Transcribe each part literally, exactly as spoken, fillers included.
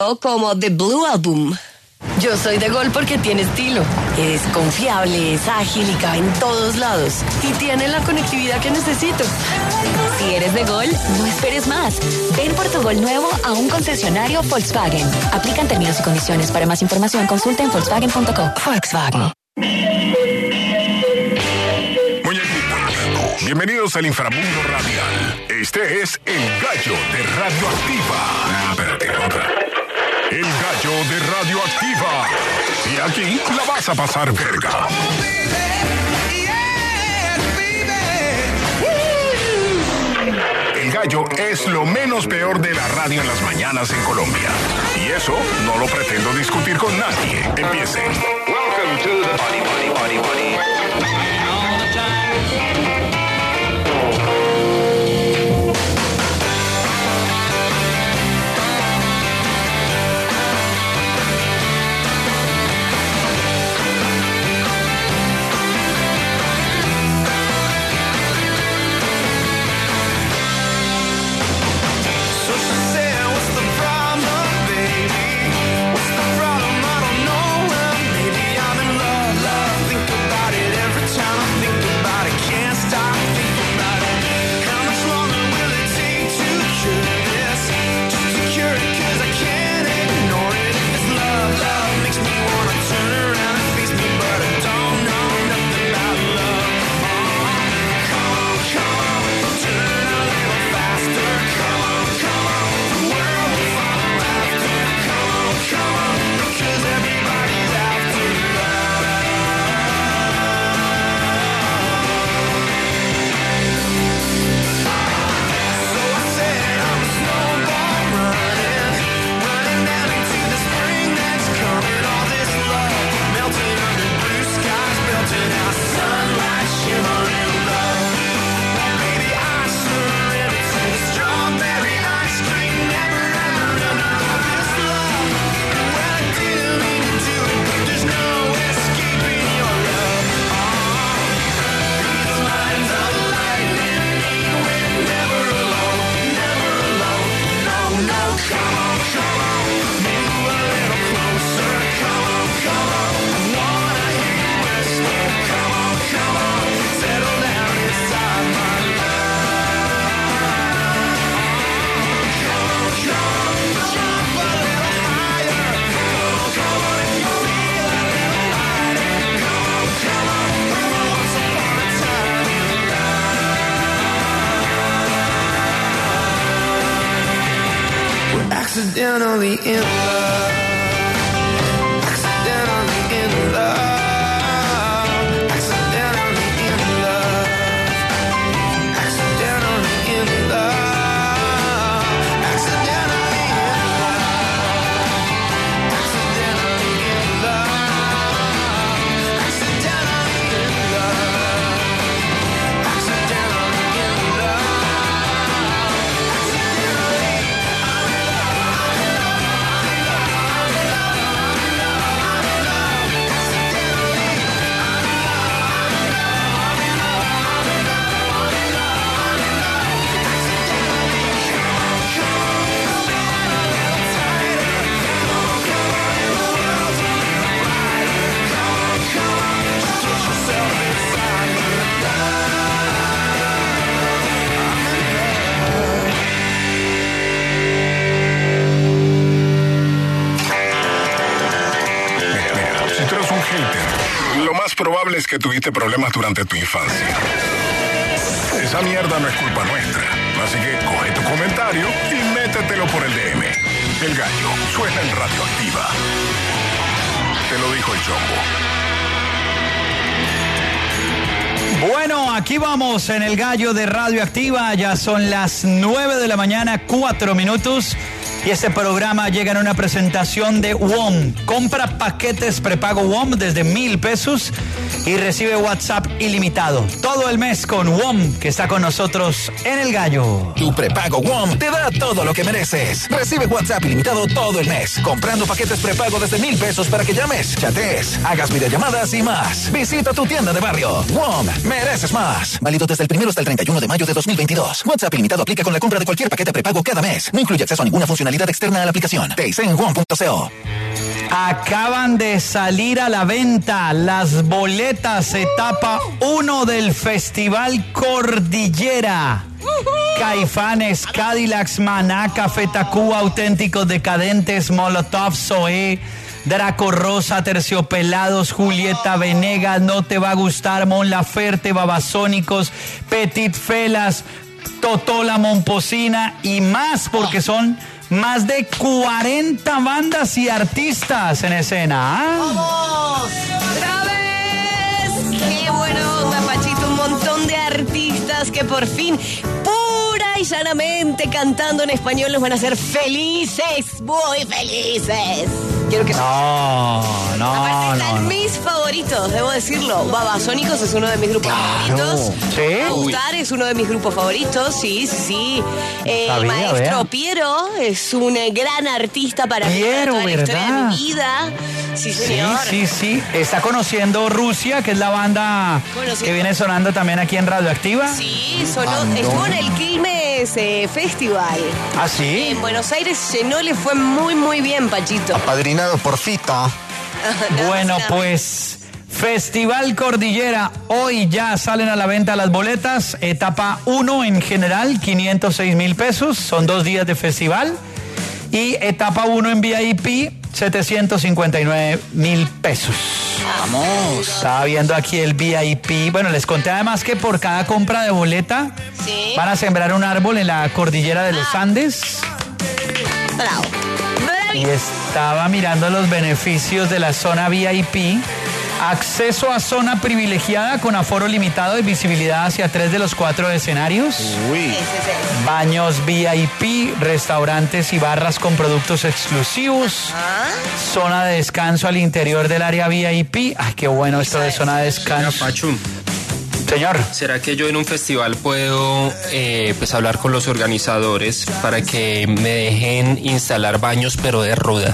O como The Blue Album. Yo soy de Gol porque tiene estilo. Es confiable, es ágil y cabe en todos lados. Y tiene la conectividad que necesito. Si eres de Gol, no esperes más. Ven por tu Gol nuevo a un concesionario Volkswagen. Aplican términos y condiciones. Para más información, consulta en volkswagen punto com. Volkswagen. Muñequitos, bienvenidos al inframundo radial. Este es El Gallo de Radioactiva. Ah, espérate, otra. El Gallo de Radioactiva. Y aquí la vas a pasar verga. El Gallo es lo menos peor de la radio en las mañanas en Colombia. Y eso no lo pretendo discutir con nadie. Empiecen. Welcome to the Body Body Body Body. All the time. Accidentally in love. Accidentally in love. Accidentally in love. Accidentally in love. Accidentally in love. Accidentally in love. Accidentally in love. Accidentally in love. Lo más probable es que tuviste problemas durante tu infancia. Esa mierda no es culpa nuestra. Así que coge tu comentario y métetelo por el D M. El Gallo suena en Radioactiva. Te lo dijo el Chombo. Bueno, aquí vamos en el Gallo de Radioactiva. Ya son las nueve de la mañana, cuatro minutos. Y este programa llega en una presentación de W O M. Compra paquetes prepago W O M desde mil pesos y recibe WhatsApp ilimitado todo el mes con W O M, que está con nosotros en el Gallo. Tu prepago W O M te da todo lo que mereces. Recibe WhatsApp ilimitado todo el mes, comprando paquetes prepago desde mil pesos para que llames, chatees, hagas videollamadas y más. Visita tu tienda de barrio. W O M, mereces más. Válido desde el primero hasta el treinta y uno de mayo de dos mil veintidós. WhatsApp ilimitado aplica con la compra de cualquier paquete prepago cada mes. No incluye acceso a ninguna funcionalidad Adicionalidad externa a la aplicación. T I C en one punto co. Acaban de salir a la venta las boletas etapa uno del Festival Cordillera. Caifanes, Cadillacs, Maná, Café Tacuba, Auténticos Decadentes, Molotov, Zoé, Draco Rosa, Terciopelados, Julieta Venegas, No Te Va a Gustar, Mon Laferte, Babasónicos, Petit Felas, Totola Momposina y más, porque son más de cuarenta bandas y artistas en escena. ¿Ah? ¡Vamos! ¡Otra vez! ¡Qué bueno, Mapachito! Un montón de artistas que por fin, pura y llanamente, cantando en español, nos van a hacer felices, muy felices. Quiero que... No, no, Aparte están no. mis favoritos, debo decirlo. Babasónicos es uno de mis grupos favoritos. ¿Sí? Gustar es uno de mis grupos favoritos, sí, sí, sí. Eh, Sabía, Maestro vea. Piero es un eh, gran artista para mí, Piero, para toda la historia de ¿verdad? mi vida. Sí, Sí, señor. sí, sí. Está conociendo Rusia, que es la banda Conociendo. que viene sonando también aquí en Radioactiva. Sí, sonó, estuvo en el Quilmes eh, Festival. ¿Ah, sí? En Buenos Aires llenó, le fue muy, muy bien, Pachito. Apadrinado por Fita. Nada Bueno, más, nada. pues Festival Cordillera, hoy ya salen a la venta las boletas, etapa uno en general, quinientos seis mil pesos, son dos días de festival, y etapa uno en V I P, setecientos cincuenta y nueve mil pesos. Vamos. Estaba viendo aquí el V I P, bueno, les conté además que por cada compra de boleta Sí. van a sembrar un árbol en la cordillera de los Andes. Bravo. Y Bravísimo. estaba mirando los beneficios de la zona V I P. Acceso a zona privilegiada con aforo limitado y visibilidad hacia tres de los cuatro escenarios. Uy. Sí, sí, sí. Baños V I P, restaurantes y barras con productos exclusivos. Ah, Zona de descanso al interior del área V I P. Ay, qué bueno esto de zona de Oiga, descanso. Pachu, Señor. ¿será que yo en un festival puedo eh, pues hablar con los organizadores para que me dejen instalar baños pero de ruda?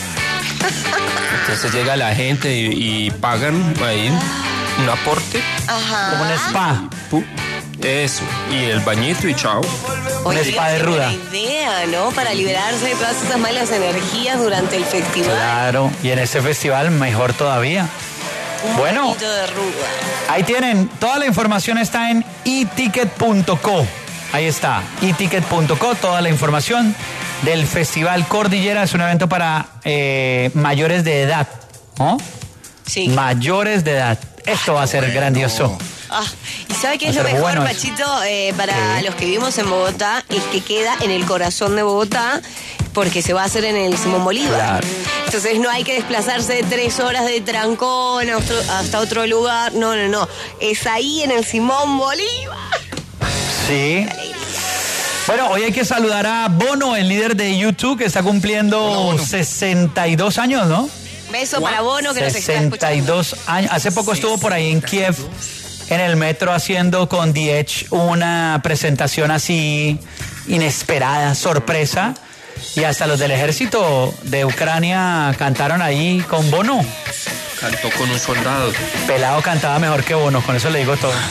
Entonces llega la gente y, y pagan ahí un aporte. ajá. Como un spa. pu- Eso, y el bañito y chao. Un spa de qué ruda. buena idea, ¿no? Para liberarse de todas esas malas energías durante el festival. Claro. Y en este festival mejor todavía. Un Bueno. bañito de ruda. Ahí tienen, toda la información está en e ticket punto co. Ahí está, e ticket punto co, toda la información del Festival Cordillera. Es un evento para eh, mayores de edad, ¿no? Sí. Mayores de edad. Esto va a ser grandioso. Ah, ¿y sabe qué es Va lo a ser mejor, bueno eso. Pachito? Eh, para los que vivimos en Bogotá, es que queda en el corazón de Bogotá, porque se va a hacer en el Simón Bolívar. Claro. Entonces no hay que desplazarse de tres horas de trancón a otro- hasta otro lugar. No, no, no. Es ahí en el Simón Bolívar. Sí. Bueno, hoy hay que saludar a Bono, el líder de YouTube, que está cumpliendo sesenta y dos años, ¿no? Beso para Bono, que nos está sesenta y escuchando. dos años. Hace poco estuvo por ahí en Kiev, en el metro, haciendo con The Edge una presentación así inesperada, sorpresa. Y hasta los del ejército de Ucrania cantaron ahí con Bono. Cantó con un soldado. Pelado cantaba mejor que Bono, con eso le digo todo.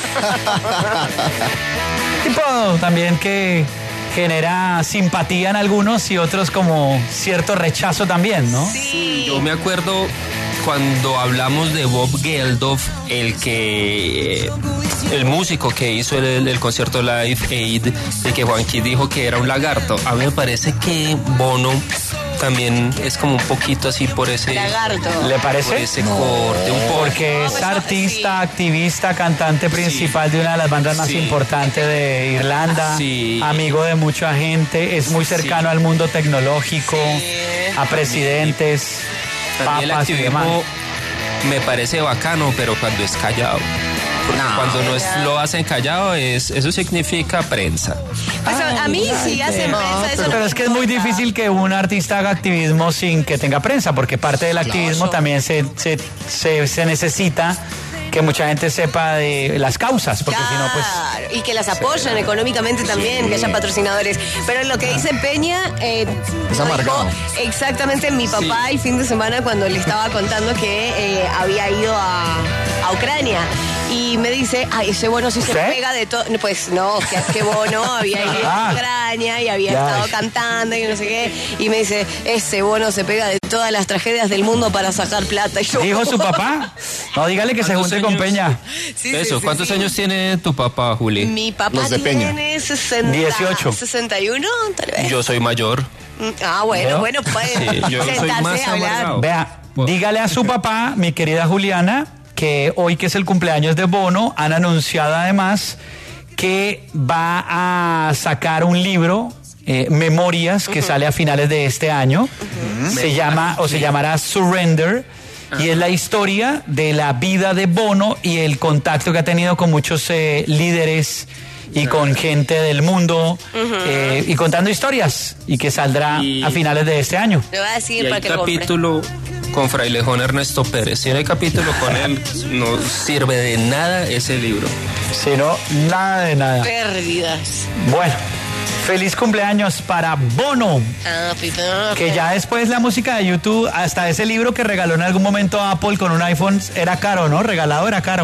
Tipo también que genera simpatía en algunos y otros como cierto rechazo también, ¿no? Sí. Yo me acuerdo cuando hablamos de Bob Geldof, el que eh, el músico que hizo el, el concierto Live Aid, el que Juanqui dijo que era un lagarto. A mí me parece que Bono también es como un poquito así por ese Lagarto. ¿Le parece? por ese corte, un poco. Porque es pues, artista, sí. activista, cantante principal de una de las bandas más Sí. importantes de Irlanda, Sí. amigo de mucha gente, es muy cercano Sí. al mundo tecnológico, a presidentes, También el papas y demás. activismo me parece bacano, pero cuando es callado. Porque No. cuando no es, lo hacen callado, es, eso significa prensa. O sea, a mí sí hacen prensa, eso Pero no es que es me muy importa. difícil que un artista haga activismo sin que tenga prensa, porque parte del activismo Claro. también se, se, se, se necesita que mucha gente sepa de las causas, porque si no, pues... Claro, y que las apoyen económicamente también, que haya patrocinadores. Pero lo que dice Peña, eh, Es lo amargado. dijo exactamente mi papá el fin de semana cuando le estaba contando que eh, había ido a, a Ucrania. y me dice, ay, ese Bono sí se ¿Usted? pega de todo. Pues no, que, que Bono había ido Ah. a Ucrania y había Ya. estado cantando y no sé qué. Y me dice, ese Bono se pega de todas las tragedias del mundo para sacar plata. Y yo, ¿Dijo su papá? No, dígale que se ¿Cuántos junte con años? Peña. Sí, sí, Eso, sí, ¿cuántos sí. años tiene tu papá, Juli? Mi papá Los de Peña. tiene sesenta, dieciocho. sesenta y uno, tal vez. Yo soy mayor. Ah, bueno, ¿Veo? bueno, pueden Sí, yo soy sentarse más a hablar. amargado. Vea, Bueno. dígale a su papá, mi querida Juliana, que hoy que es el cumpleaños de Bono, han anunciado además que va a sacar un libro, eh, Memorias, que sale a finales de este año. Se llama, o se llamará Surrender, y es la historia de la vida de Bono y el contacto que ha tenido con muchos eh, líderes y con gente del mundo, eh, y contando historias, y que saldrá Y- a finales de este año. Le voy a Y decir hay para que lo compre. capítulo con Frailejón Ernesto Pérez. Si no hay capítulo con él, no sirve de nada ese libro. Si no, nada de nada. Pérdidas. Bueno, feliz cumpleaños para Bono, Happy birthday. que ya después la música de YouTube, hasta ese libro que regaló en algún momento Apple con un iPhone, era caro, ¿no? Regalado era caro.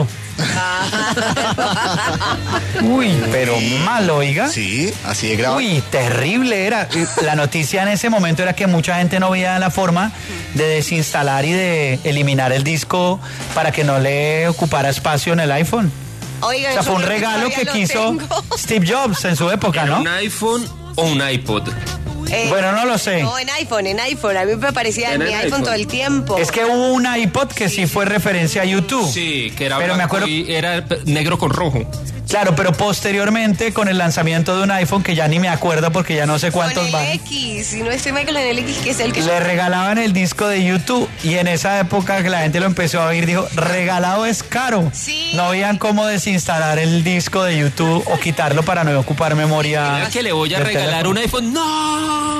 Uy, pero malo, oiga. Sí, así de grave. Uy, terrible era. La noticia en ese momento era que mucha gente no veía la forma de desinstalar y de eliminar el disco para que no le ocupara espacio en el iPhone. Oigan, O sea, fue yo un creo regalo todavía que lo quiso tengo. Steve Jobs en su época, ¿no? ¿Un iPhone o un iPod? Eh, Bueno, no lo sé. No, en iPhone, en iPhone. A mí me parecía en En mi el iPhone, iPhone. todo el tiempo. Es que hubo un iPod que sí fue referencia a YouTube. Sí, que era Pero me blanco acuerdo- y era negro con rojo. Claro, pero posteriormente con el lanzamiento de un iPhone que ya ni me acuerdo porque ya no sé Con cuántos el van. X, si no estoy mal con el X, que es el que yo... Le regalaban el disco de YouTube y en esa época que la gente lo empezó a oír dijo, regalado es caro. Sí. No veían cómo desinstalar el disco de YouTube o quitarlo para no ocupar memoria. Mira que le voy a del regalar teléfono. un iPhone. ¡No!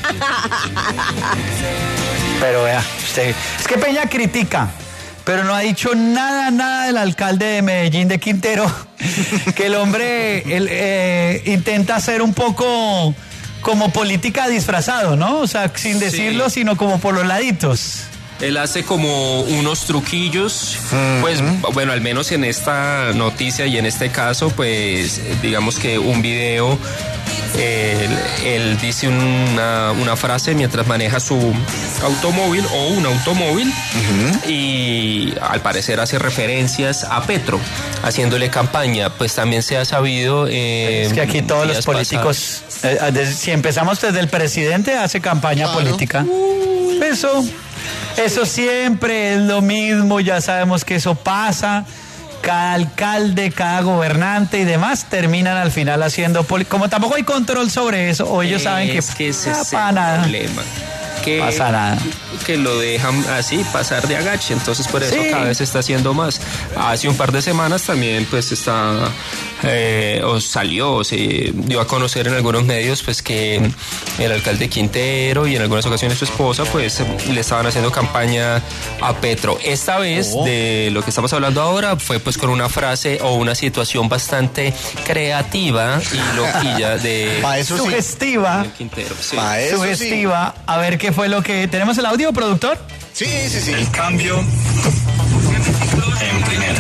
Pero vea, usted, es que Peña critica, pero no ha dicho nada, nada del alcalde de Medellín, de Quintero, que el hombre él, eh, intenta hacer un poco como política disfrazado, ¿no? O sea, sin decirlo, sino como por los laditos. Él hace como unos truquillos, pues bueno, al menos en esta noticia y en este caso, pues digamos que un video, él, él dice una, una frase mientras maneja su automóvil o un automóvil y al parecer hace referencias a Petro, haciéndole campaña, pues también se ha sabido... eh, Es que aquí todos los días políticos, eh, desde- si empezamos desde el presidente, hace campaña política. Eso, eso siempre es lo mismo, ya sabemos que eso pasa. Cada alcalde, cada gobernante y demás terminan al final haciendo política. Como tampoco hay control sobre eso, o ellos saben que, es que ese ah, es el pa' nada. problema. Que, Pasa nada. que lo dejan así pasar de agache, entonces por eso Sí. cada vez se está haciendo más. Hace un par de semanas también pues está eh, o salió o se dio a conocer en algunos medios pues que el alcalde Quintero y en algunas ocasiones su esposa pues le estaban haciendo campaña a Petro. Esta vez Oh. de lo que estamos hablando ahora fue pues con una frase o una situación bastante creativa y loquilla de Pa' eso sí. Sugestiva, Quintero. Sí. Pa' eso sí. sugestiva. A ver qué fue lo que... ¿Tenemos el audio, productor? Sí, sí, sí. El cambio en primera.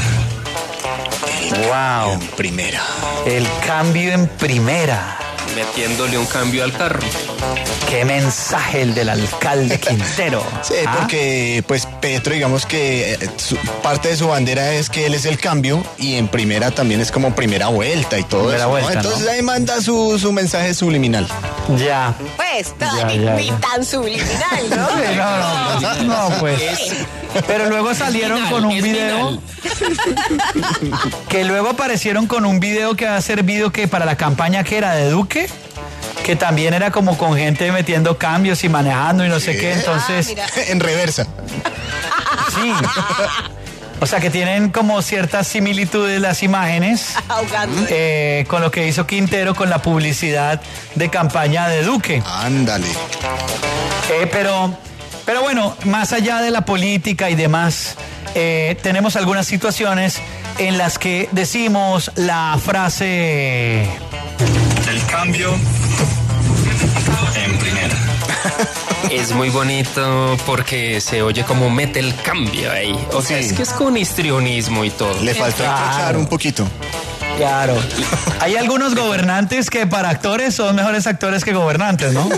Wow. Primera. El cambio en primera. Metiéndole un cambio al carro. Qué mensaje el del alcalde Quintero. Sí, ¿Ah? porque pues Petro, digamos que eh, su- parte de su bandera es que él es el cambio y en primera también es como primera vuelta y todo Primera eso. ¿no? vuelta, ¿no? Entonces ahí manda su, su mensaje subliminal. Ya. Pues, Ya, no, ni, ya, ni ya. tan subliminal, ¿no? Sí, no, no, no, pues. Pero luego salieron con un es video que luego aparecieron con un video que ha servido que para la campaña que era de Duque, que también era como con gente metiendo cambios y manejando y no sé qué, entonces Ah, mira. En reversa. sí. O sea que tienen como ciertas similitudes las imágenes Ahogando. eh, con lo que hizo Quintero con la publicidad de campaña de Duque. Ándale. Eh, pero, pero bueno, más allá de la política y demás, eh, tenemos algunas situaciones en las que decimos la frase... El cambio en primera. Es muy bonito porque se oye como mete el cambio ahí. O sea, Sí. es que es con histrionismo y todo. Le faltó escuchar un poquito. Claro. Hay algunos gobernantes que para actores son mejores actores que gobernantes, ¿no?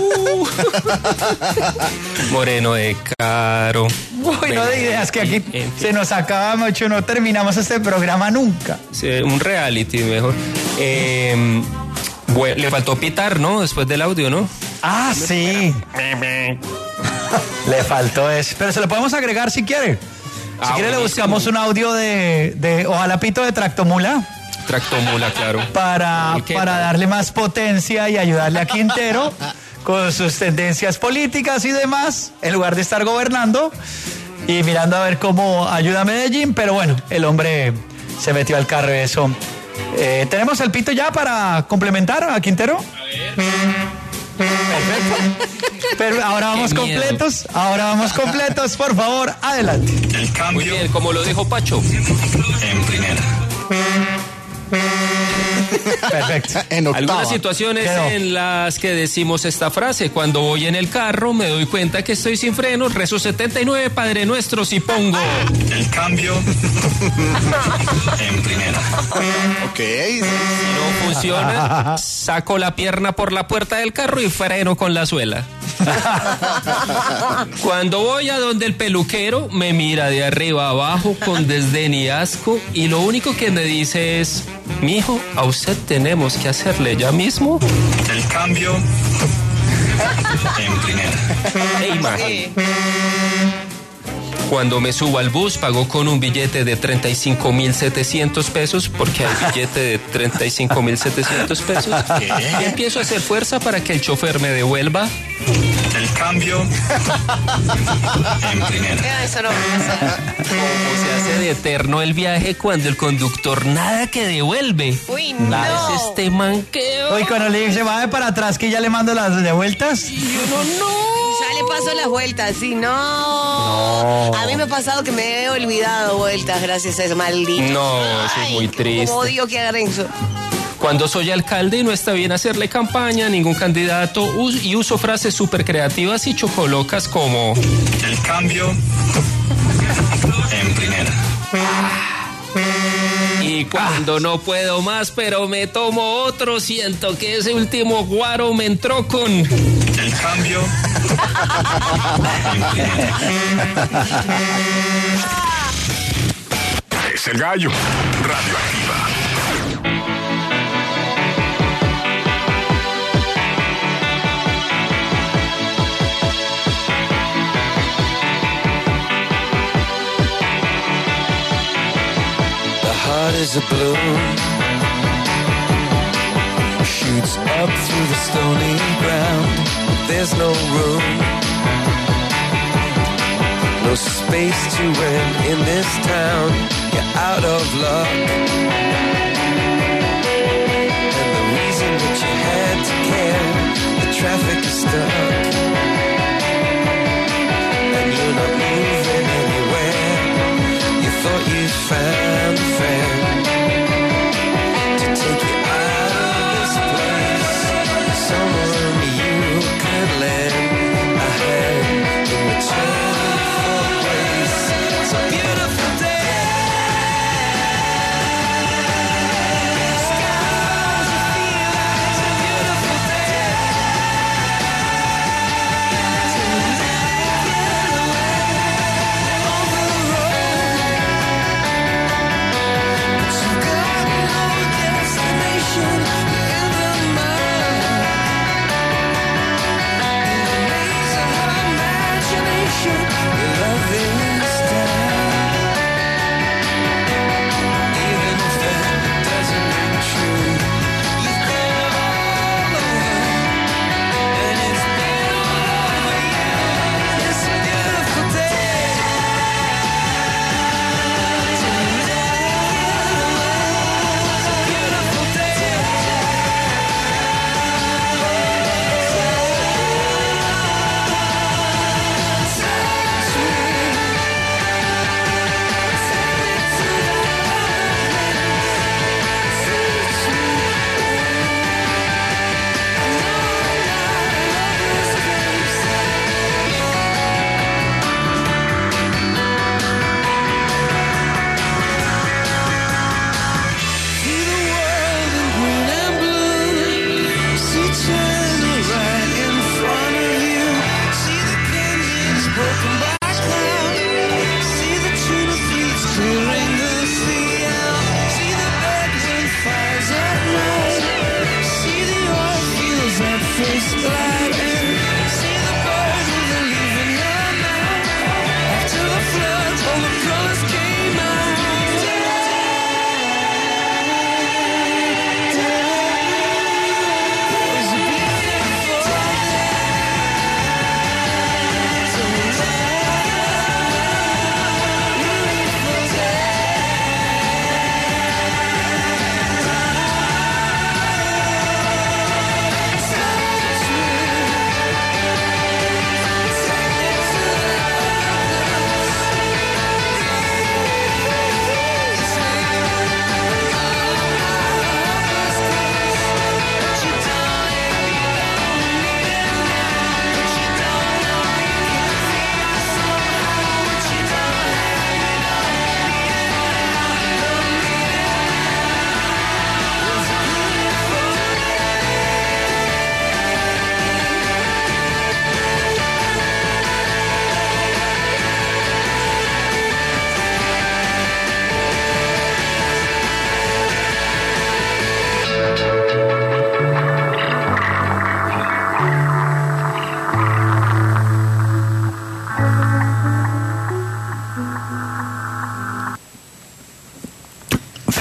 Moreno de Caro. Uy, no de ideas que aquí En fin. se nos acaba mucho, no terminamos este programa nunca. Sí, un reality mejor. Eh, bueno, le faltó pitar, ¿no? Después del audio, ¿no? Ah, sí. Le faltó eso. Pero se lo podemos agregar si quiere. Si Ah, quiere le buenísimo. buscamos un audio de, de ojalá pito de Tractomula Tractomula, claro. para, ¿Y qué? para darle más potencia y ayudarle a Quintero con sus tendencias políticas y demás, en lugar de estar gobernando y mirando a ver cómo ayuda a Medellín, pero bueno, el hombre se metió al carro y eso. Eh, ¿Tenemos el pito ya para complementar a Quintero? Perfecto. Pero ahora vamos Qué miedo. completos, ahora vamos completos, por favor, adelante. El Muy cambio bien, como lo dijo Pacho. en primera. Perfecto. En octava. Algunas situaciones Quedó. en las que decimos esta frase. Cuando voy en el carro me doy cuenta que estoy sin freno, rezo setenta y nueve Padre Nuestros y pongo... El cambio en primera. Ok. Si no funciona, saco la pierna por la puerta del carro y freno con la suela. Cuando voy a donde el peluquero, me mira de arriba a abajo con desdén y asco y lo único que me dice es: mijo, a usted tenemos que hacerle ya mismo. El cambio en primera. E imagen. Cuando me subo al bus, pago con un billete de treinta y cinco mil setecientos pesos, porque hay billete de treinta y cinco mil setecientos pesos. Y empiezo a hacer fuerza para que el chofer me devuelva. El cambio en primera. Ya, eso no pasa. Como se hace de eterno el viaje cuando el conductor nada que devuelve. Uy, Nada, no. es este manqueo. Hoy cuando le dice, va para atrás que ya le mando las de vueltas. Ya le paso las vueltas, sí, no. A mí me ha pasado que me he olvidado vueltas gracias a eso, maldito. No, eso es muy triste. Como odio que hagan eso. Cuando soy alcalde y no está bien hacerle campaña a ningún candidato us- y uso frases súper creativas y chocolocas como... El cambio en primera. Y cuando no puedo más, pero me tomo otro, siento que ese último guaro me entró con... El cambio en primera. Es el gallo. Radioactiva. The heart is a balloon, shoots up through the stony ground. There's no room, no space to rent in this town. You're out of luck, and the reason that you had to care, the traffic is stuck, and you're not moving anywhere. You thought you found a friend to take you out of this place, someone you could lend a hand in return for grace. It's a beautiful day. Skies, you feel like it's a beautiful day.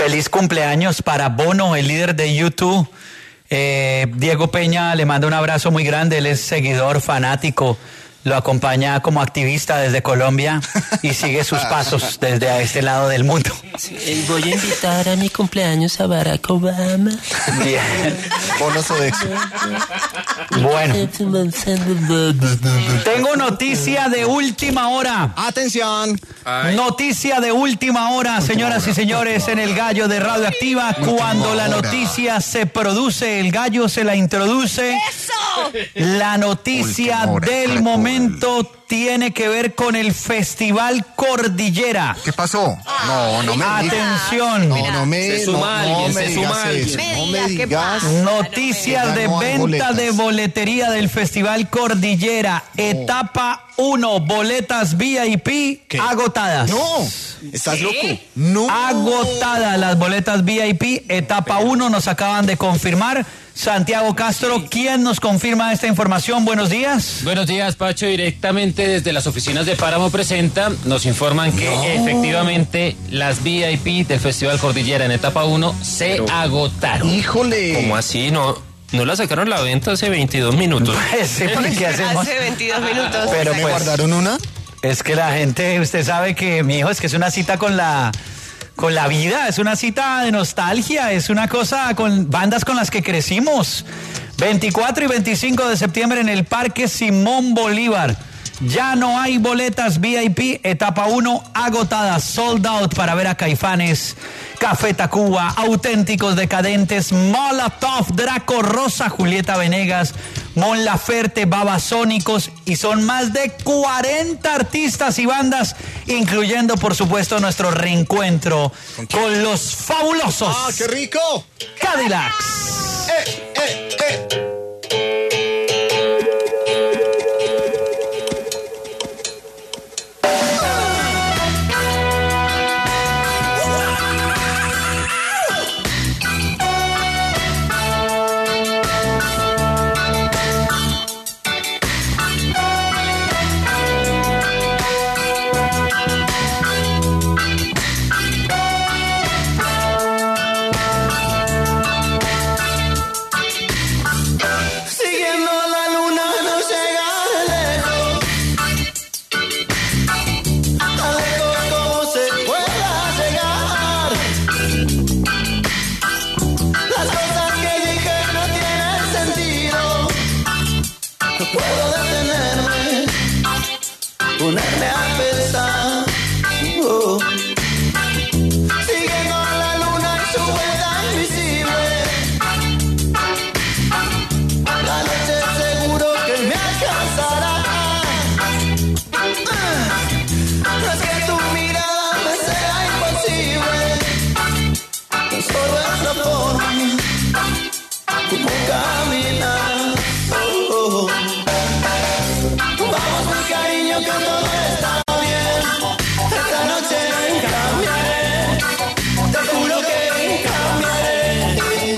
Feliz cumpleaños para Bono, el líder de YouTube. Eh, Diego Peña le manda un abrazo muy grande, él es seguidor fanático, lo acompaña como activista desde Colombia y sigue sus pasos desde a este lado del mundo. Sí, voy a invitar a mi cumpleaños a Barack Obama. Bien. Bono Sodexo. Bueno. Tengo noticia de última hora. Atención. Ay. Noticia de última hora, señoras y señores, en el Gallo de Radioactiva. Cuando la noticia se produce, el gallo se la introduce. ¡Eso! La noticia Última hora, del caracol. momento tiene que ver con el Festival Cordillera. ¿Qué pasó? No, no me digas. Atención. No, no me, Se suma no, alguien, no me se digas suma alguien. eso. Me No me digas, ¿qué digas. pasa? Noticias de no hay venta boletas. de boletería del Festival Cordillera. Etapa uno, boletas V I P ¿Qué? agotadas. No, estás loco. No. Agotadas las boletas V I P, etapa uno, nos acaban de confirmar. Santiago Castro, ¿quién nos confirma esta información? Buenos días. Buenos días, Pacho. Directamente desde las oficinas de Páramo Presenta nos informan que efectivamente las V I P del Festival Cordillera en etapa uno se Pero- agotaron. Híjole. ¿Cómo así? No, no la sacaron a la venta hace veintidós minutos. Sí, porque ¿qué hacemos? Hace veintidós minutos. Pero ¿Me pues, guardaron una? es que la gente, usted sabe que, mi hijo, es que es una cita con la, con la vida, es una cita de nostalgia, es una cosa con bandas con las que crecimos. veinticuatro y veinticinco de septiembre en el Parque Simón Bolívar. Ya no hay boletas V I P, etapa uno agotadas, sold out para ver a Caifanes, Café Tacuba, Auténticos Decadentes, Molotov, Draco Rosa, Julieta Venegas, Mon Laferte, Babasónicos, y son más de cuarenta artistas y bandas, incluyendo por supuesto nuestro reencuentro con los fabulosos ¡Ah, qué rico! Cadillacs. ¡Eh, eh, eh! Siguiendo la luna no llega lejos, tan lejos como se pueda llegar. Las cosas que dije no tienen sentido, no puedo detenerme, ponerme a pensar. Oh. Siguiendo la luna y su vuelta invisible, la noche seguro que me alcanzará. No es que tu mirada me sea imposible, tan solo es la forma como caminar. Oh, oh. Vamos mi cariño que todo está bien, esta noche cambiaré, te juro que cambiaré.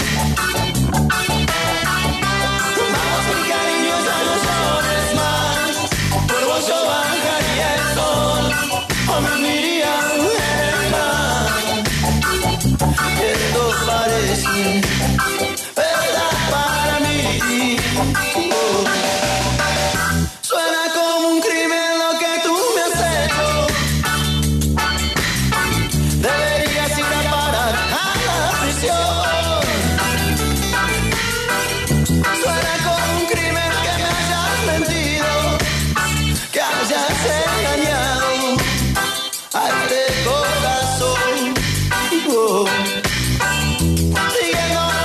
Vamos mi cariño, ya no llores más, por vos yo bajaría el sol, o me uniría en mar. Esto parece verdad para mí. Oh. Suena como un crimen lo que tú me has hecho, deberías ir a parar a la prisión. Suena como un crimen que me hayas mentido, que hayas engañado a este corazón. Oh. Siguiendo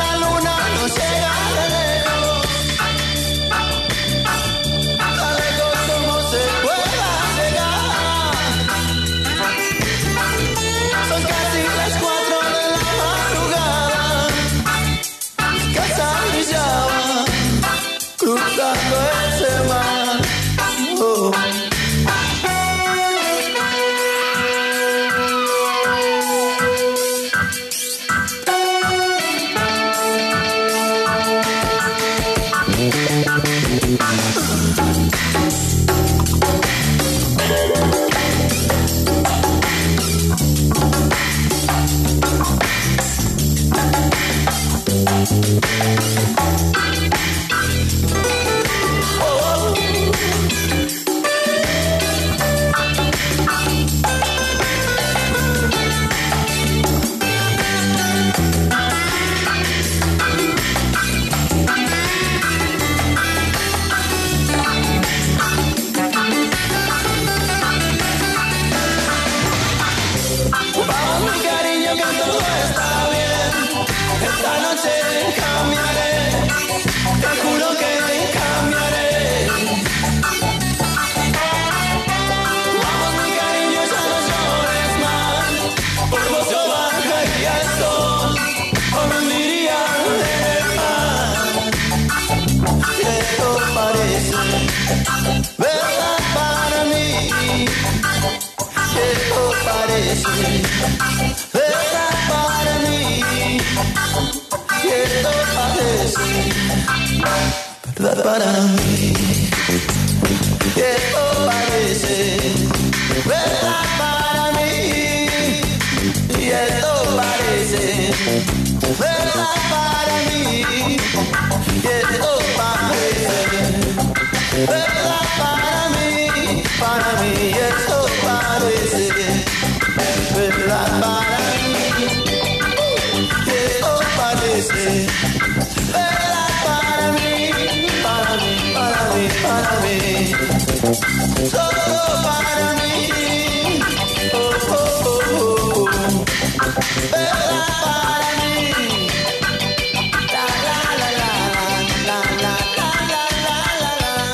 parece verdad para mí. Y esto parece verdad para mí. Y esto parece verdad para mí. Y esto parece verdad para mí. Y esto parece verdad para mí, para mí. Y esto parece verdad para mí. Y esto parece verdad para mí, para mí, para mí, para mí. Solo para mí. Oh, oh, oh, oh, oh. Verdad para mí. La, la, la, la, la, la, la, la, la,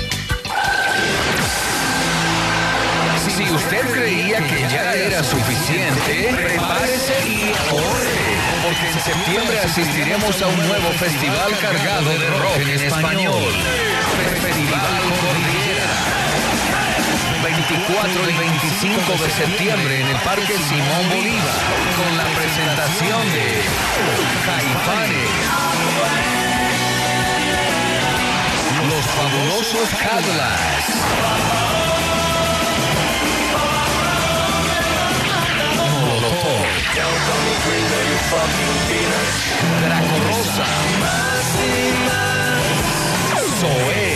la. Si usted creía que ya era suficiente, prepárese y ahorre, porque en septiembre asistiremos a un nuevo festival cargado de rock en español. Festival Cordillera. veinticuatro y veinticinco de septiembre en el Parque Simón Bolívar, con la presentación de Caifanes, Los Fabulosos Cadillacs, Molotov, Draco Rosa, Zoé,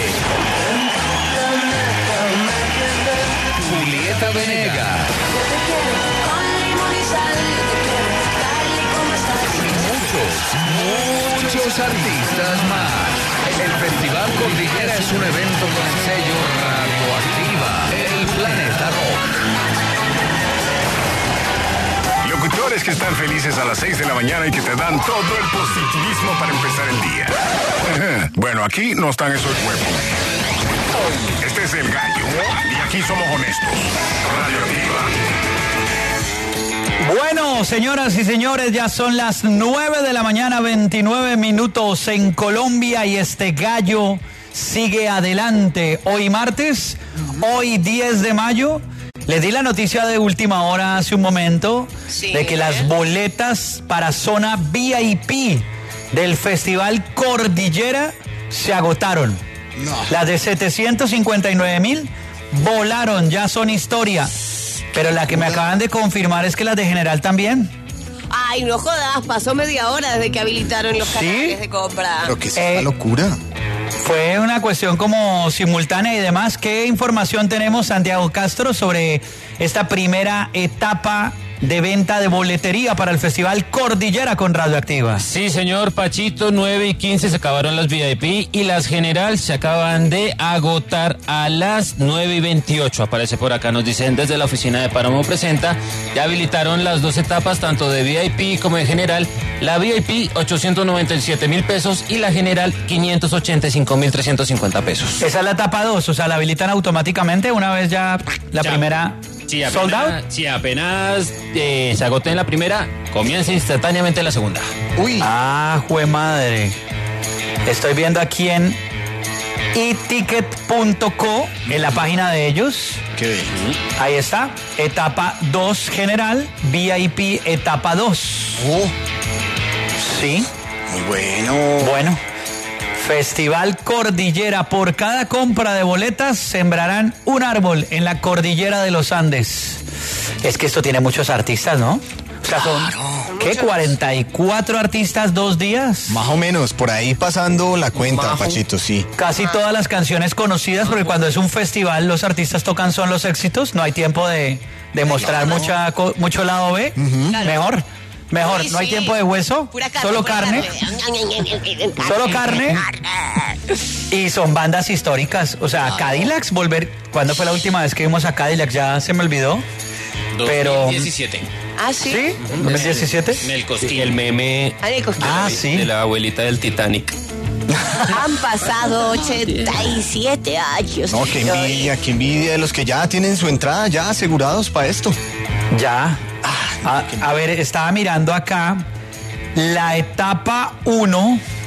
Julieta Venegas y muchos, muchos artistas más. El Festival Cordillera es un evento con el sello Radioactiva, el Planeta Rock. Locutores que están felices a las seis de la mañana y que te dan todo el positivismo para empezar el día. Bueno, aquí no están esos huevos. Este es El Gallo y aquí somos honestos. Radioactiva. Bueno, señoras y señores, ya son las nueve de la mañana, veintinueve minutos en Colombia y este gallo sigue adelante. Hoy martes, hoy diez de mayo, les di la noticia de última hora hace un momento sí. de que las boletas para zona V I P del Festival Cordillera se agotaron. No. Las de setecientos cincuenta y nueve mil volaron, ya son historia. Pero la que me acaban de confirmar es que las de General también. Ay, no jodas, pasó media hora desde que habilitaron los canales ¿Sí? de compra. Pero que es eh, una locura. Fue una cuestión como simultánea y demás. ¿Qué información tenemos, Santiago Castro, sobre esta primera etapa de venta de boletería para el Festival Cordillera con Radioactiva? Sí, señor Pachito, nueve y quince se acabaron las V I P y las General se acaban de agotar a las nueve y veintiocho. Aparece por acá, nos dicen desde la oficina de Páramo Presenta, ya habilitaron las dos etapas, tanto de V I P como de General. La V I P, ochocientos noventa y siete mil pesos y la General, quinientos ochenta y cinco mil trescientos cincuenta pesos. Esa es la etapa dos, o sea, la habilitan automáticamente una vez ya la ya. primera... Si apenas, si apenas eh, se agote en la primera, comienza instantáneamente la segunda. Uy. Ah, jue madre. Estoy viendo aquí en e ticket punto co, en la página de ellos. ¿Qué? Uh-huh. Ahí está. Etapa dos General, V I P etapa dos. Oh. Sí. Muy bueno. Bueno. Festival Cordillera. Por cada compra de boletas sembrarán un árbol en la cordillera de los Andes. Es que esto tiene muchos artistas, ¿no? O sea, son, claro. ¿qué? ¿cuarenta y cuatro artistas dos días? Más o menos, por ahí pasando la cuenta, Majo. Pachito, sí. Casi todas las canciones conocidas, porque cuando es un festival los artistas tocan son los éxitos, no hay tiempo de, de mostrar claro. mucha, mucho lado B. Uh-huh. Claro. Mejor. Mejor, sí, no hay sí. tiempo de hueso, carne, solo carne, carne. solo carne, y son bandas históricas, o sea, no. Cadillacs, volver, ¿cuándo fue la última vez que vimos a Cadillacs? Ya se me olvidó, pero... dos mil diecisiete. ¿Ah, sí? ¿Sí? ¿dos mil diecisiete? En el costillo, el meme ah, el costillo. Ah, sí. de la abuelita del Titanic. Han pasado ochenta y siete años. No, qué envidia, qué envidia de los que ya tienen su entrada ya asegurados para esto. Ya. A, a ver, estaba mirando acá, la etapa uno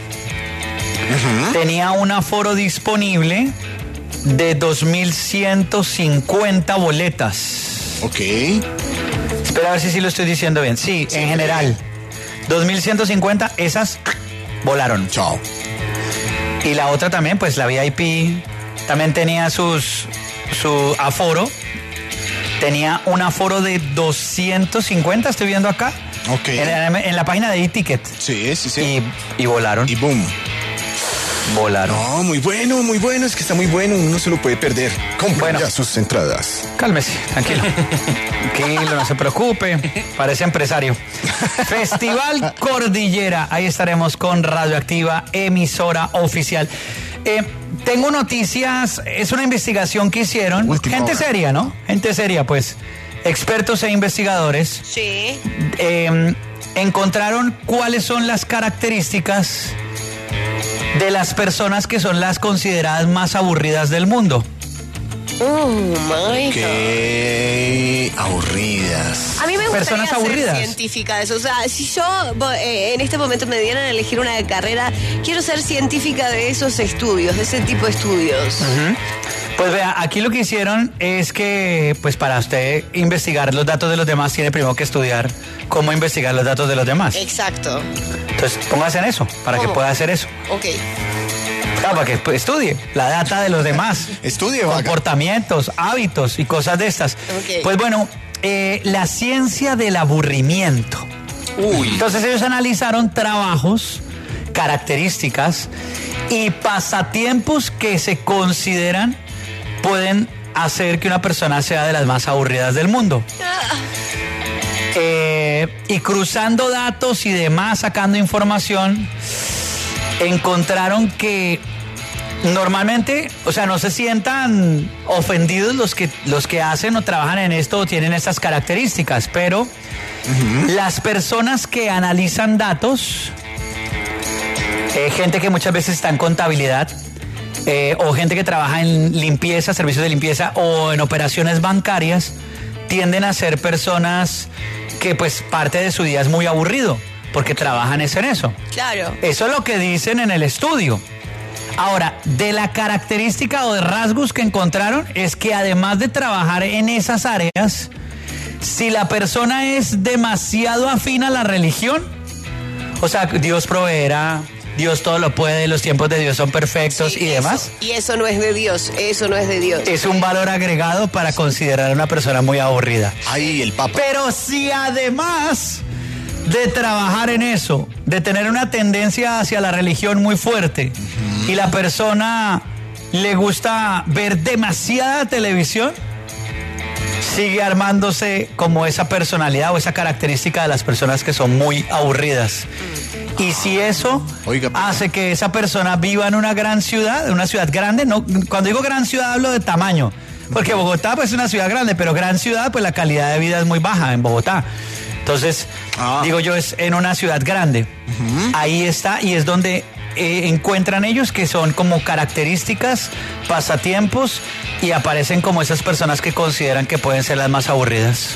uh-huh. tenía un aforo disponible de dos mil ciento cincuenta boletas. Ok. Espera a ver si sí lo estoy diciendo bien. Sí, sí en general. dos mil ciento cincuenta, esas volaron. Chao. Y la otra también, pues la V I P también tenía sus su aforo. Tenía un aforo de doscientos cincuenta, estoy viendo acá. Ok. En, en la página de e-ticket. Sí, sí, sí. Y, y volaron. Y boom. Volaron. No, muy bueno, muy bueno. Es que está muy bueno. Uno se lo puede perder. Compren Bueno. ya sus entradas. Cálmese, tranquilo. Tranquilo, no se preocupe. Parece empresario. Festival Cordillera. Ahí estaremos con Radioactiva, emisora oficial. Eh, tengo noticias. Es una investigación que hicieron. Última Gente hora. seria, ¿no? Gente seria, pues. Expertos e investigadores. Sí. Eh, encontraron cuáles son las características de las personas que son las consideradas más aburridas del mundo. Oh my God. Qué aburridas. A mí me gustaría Personas ser aburridas. científica de eso. O sea, si yo eh, en este momento me dieran a elegir una carrera, quiero ser científica de esos estudios, de ese tipo de estudios. Pues vea, aquí lo que hicieron es que, pues para usted investigar los datos de los demás, tiene primero que estudiar cómo investigar los datos de los demás. Exacto. Entonces, póngase en eso, para ¿Cómo? que pueda hacer eso. Ok. Claro, para que pues, estudie la data de los demás. Estudie, vaga. Comportamientos, hábitos y cosas de estas. Ok. Pues bueno, eh, la ciencia del aburrimiento. Uy. Entonces ellos analizaron trabajos, características y pasatiempos que se consideran pueden hacer que una persona sea de las más aburridas del mundo. Eh, y cruzando datos y demás, sacando información, encontraron que normalmente, o sea, no se sientan ofendidos los que, los que hacen o trabajan en esto o tienen estas características, pero uh-huh. las personas que analizan datos, eh, gente que muchas veces está en contabilidad, eh, o gente que trabaja en limpieza, servicios de limpieza o en operaciones bancarias, tienden a ser personas que pues parte de su día es muy aburrido, porque trabajan eso en eso. Claro. Eso es lo que dicen en el estudio. Ahora, de la característica o de rasgos que encontraron es que además de trabajar en esas áreas, si la persona es demasiado afín a la religión, o sea, Dios proveerá, Dios todo lo puede, los tiempos de Dios son perfectos Sí, y eso. demás, Y eso no es de Dios, eso no es de Dios. es un valor agregado para considerar a una persona muy aburrida. Ay, el Papa. Pero si además de trabajar en eso, de tener una tendencia hacia la religión muy fuerte, uh-huh. y la persona le gusta ver demasiada televisión, sigue armándose como esa personalidad o esa característica de las personas que son muy aburridas. Y si eso Oiga, hace que esa persona viva en una gran ciudad, en una ciudad grande, no, cuando digo gran ciudad hablo de tamaño, porque Bogotá pues es una ciudad grande, pero gran ciudad pues la calidad de vida es muy baja en Bogotá. Entonces, ah. digo yo, es en una ciudad grande. Uh-huh. Ahí está, y es donde eh, encuentran ellos que son como características, pasatiempos, y aparecen como esas personas que consideran que pueden ser las más aburridas.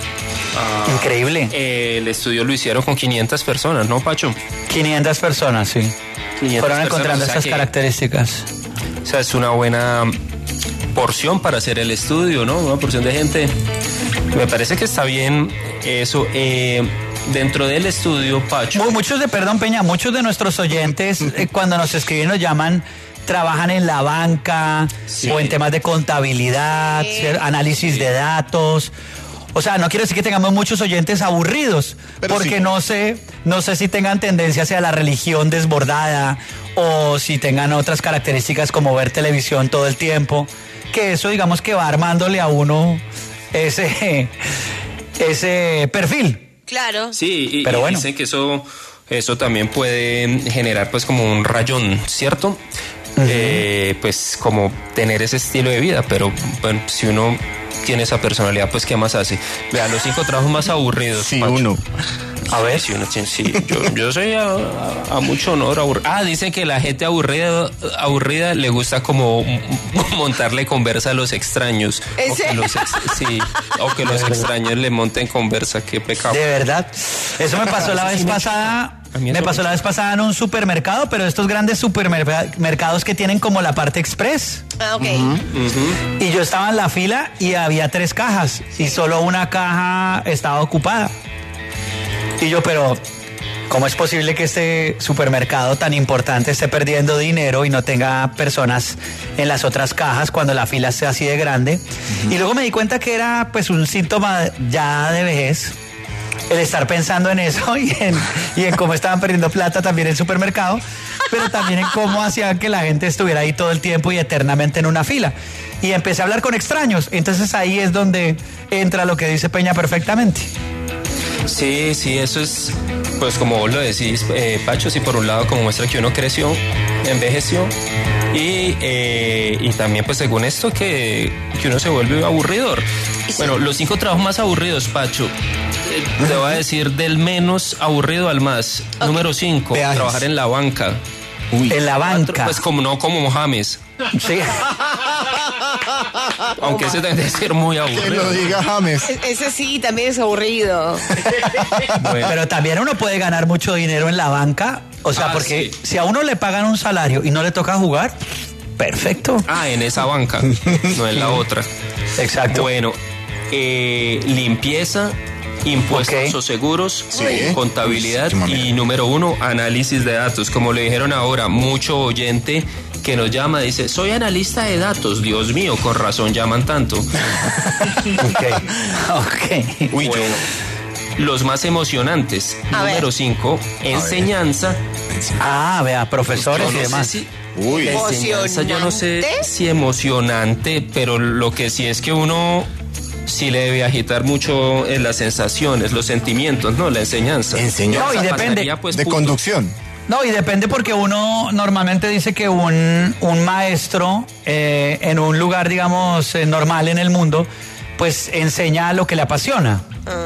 Ah, Increíble. Eh, el estudio lo hicieron con quinientas personas, ¿no, Pacho? quinientas personas, sí. quinientas Fueron encontrando personas, o sea estas que, características. O sea, es una buena porción para hacer el estudio, ¿no? Una porción de gente. Me parece que está bien eso. Eh, dentro del estudio, Pacho. Muchos de, perdón, Peña, muchos de nuestros oyentes, eh, cuando nos escriben, nos llaman, trabajan en la banca, sí. o en temas de contabilidad, sí. análisis sí. de datos. O sea, no quiero decir que tengamos muchos oyentes aburridos, pero porque sí. no sé, no sé si tengan tendencia hacia la religión desbordada o si tengan otras características como ver televisión todo el tiempo, que eso digamos que va armándole a uno ese, ese perfil. Claro. Sí, y, pero y bueno. dicen que eso, eso también puede generar pues como un rayón, ¿cierto? Uh-huh. Eh, pues como tener ese estilo de vida, pero bueno, si uno tiene esa personalidad, pues ¿qué más hace? Vea, los cinco trabajos más aburridos. Sí, Pacho. uno. A ver, si uno tiene, sí, yo, yo soy a, a, a mucho honor aburrido. Ah, dicen que la gente aburrida, aburrida le gusta como montarle conversa a los extraños. O que los, ex, sí, o que los extraños le monten conversa, qué pecado. De verdad. Eso me pasó la vez pasada. Me pasó la vez pasada en un supermercado, pero estos grandes supermercados que tienen como la parte express. Ah, ok. Y yo estaba en la fila y había tres cajas y solo una caja estaba ocupada. Y yo, pero ¿cómo es posible que este supermercado tan importante esté perdiendo dinero y no tenga personas en las otras cajas cuando la fila sea así de grande? Uh-huh. Y luego me di cuenta que era pues un síntoma ya de vejez, el estar pensando en eso y en, y en cómo estaban perdiendo plata también en el supermercado, pero también en cómo hacían que la gente estuviera ahí todo el tiempo y eternamente en una fila. Y empecé a hablar con extraños, entonces ahí es donde entra lo que dice Peña perfectamente. Sí, sí, eso es, pues como vos lo decís, eh, Pacho, sí, por un lado como muestra que uno creció, envejeció, y, eh, y también pues según esto que, que uno se vuelve aburridor. Bueno, los cinco trabajos más aburridos, Pacho, eh, te voy a decir del menos aburrido al más. Okay. Número cinco, Peajes. Trabajar en la banca. Uy. En la banca. Cuatro, pues como no como Mohamed. Sí. Aunque ese debe ser muy aburrido. Que lo diga James. E- ese sí, también es aburrido. Bueno. Pero también uno puede ganar mucho dinero en la banca. O sea, ah, porque sí. Si a uno le pagan un salario y no le toca jugar, perfecto. Ah, en esa banca, no en la otra. Exacto. Bueno, eh, limpieza, impuestos okay. o seguros, sí. contabilidad sí, y número uno, análisis de datos. Como le dijeron ahora, mucho oyente que nos llama, dice, soy analista de datos. Dios mío, con razón llaman tanto. Ok, ok. Uy, bueno, yo... los más emocionantes. A número cinco, enseñanza. Ah, vea, profesores no y demás. Si, Uy, enseñanza, yo no sé si emocionante, pero lo que sí es que uno sí le debe agitar mucho en las sensaciones, los sentimientos, ¿no? La enseñanza. Enseñanza. No, y depende pasaría, pues, de punto. Conducción. No, y depende porque uno normalmente dice que un, un maestro eh, en un lugar, digamos, eh, normal en el mundo, pues enseña lo que le apasiona.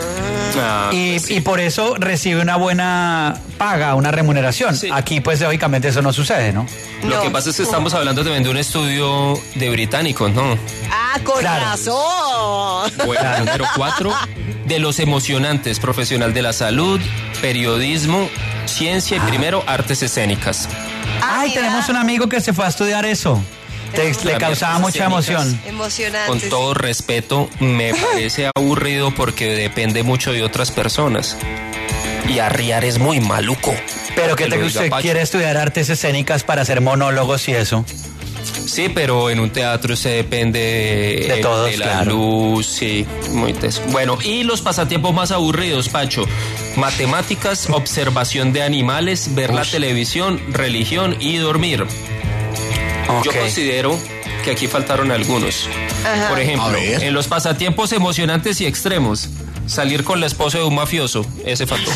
Ah, y, pues sí. y por eso recibe una buena paga, una remuneración. Sí. Aquí, pues, lógicamente eso no sucede, ¿no? Lo no. que pasa es que estamos hablando también de un estudio de británicos, ¿no? Ah, con claro. razón. Bueno, claro. Número cuatro, de los emocionantes, profesional de la salud, periodismo, ciencia y ah. primero, artes escénicas. Ay, tenemos un amigo que se fue a estudiar eso. Te, le causaba mucha emoción. Emocionante. Con todo respeto, me parece aburrido porque depende mucho de otras personas. Y arriar es muy maluco. Pero que te usted Pacho. Quiere estudiar artes escénicas para hacer monólogos y eso. Sí, pero en un teatro se depende de, de, todos, de la claro. luz, sí, muy teso. Bueno, y los pasatiempos más aburridos, Pacho. Matemáticas, observación de animales, ver Uy. La televisión, religión y dormir. Okay. Yo considero que aquí faltaron algunos. Ajá. Por ejemplo, en los pasatiempos emocionantes y extremos, salir con la esposa de un mafioso, ese faltó.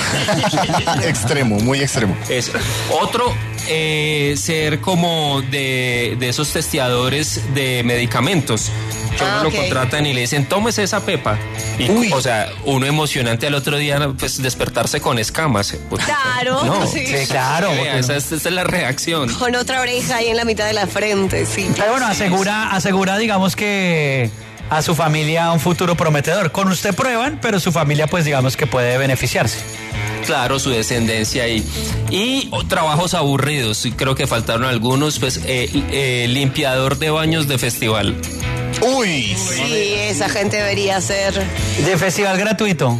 Extremo, muy extremo. Es otro, eh, ser como de, de esos testeadores de medicamentos. Que uno ah, okay. lo contratan y le dicen, tómese esa pepa. Y, Uy. O sea, uno emocionante al otro día, pues despertarse con escamas. Claro, no, sí. sí, claro. Vea, esa, esa es la reacción. Con otra oreja ahí en la mitad de la frente, sí. Pero bueno, asegura, asegura, digamos que a su familia un futuro prometedor. Con usted prueban, pero su familia, pues digamos que puede beneficiarse. Claro, su descendencia y, y oh, trabajos aburridos. Creo que faltaron algunos, pues eh, eh, limpiador de baños de festival. Uy, sí, esa gente debería ser. De festival gratuito.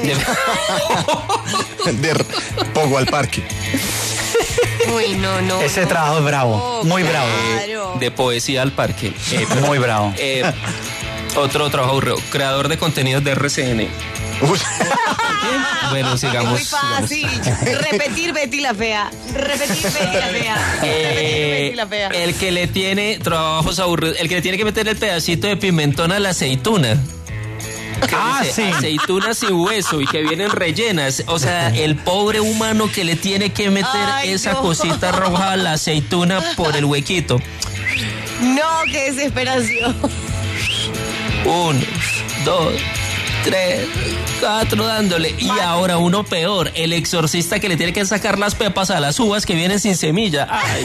De, de Pogo al parque. Uy, no, no. Ese no. trabajo es bravo, oh, muy claro. bravo. De poesía al parque. Eh, muy bravo. Eh, otro trabajo aburrido, creador de contenidos de R C N. Uy. Bueno, sigamos. Muy fácil. Sigamos. Repetir Betty la Fea. Repetir Betty la Fea. Eh, Repetir Betty la Fea. El que le tiene trabajos aburridos, el que le tiene que meter el pedacito de pimentón a la aceituna. Que ah, dice, sí. Aceitunas y hueso y que vienen rellenas. O sea, el pobre humano que le tiene que meter Ay, esa no. cosita roja a la aceituna por el huequito. No, qué desesperación. Uno, dos, tres, cuatro dándole. Y ahora uno peor, el exorcista que le tiene que sacar las pepas a las uvas que vienen sin semilla. Ay.